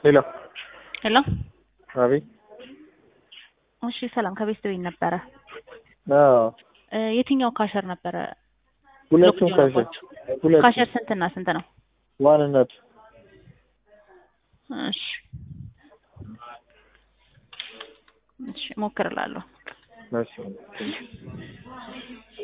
ሄሎ ሄሎ አቤት። እሺ ሰላም ከቤት ደውዬ ነበረ። አዎ የትኛው ካሸር ነበረ? ሁለቱም ካሸር ካሸር ስንትና ስንት ነው? ዋንነት እሺ እሺ ሞክርላለሁ። እሺ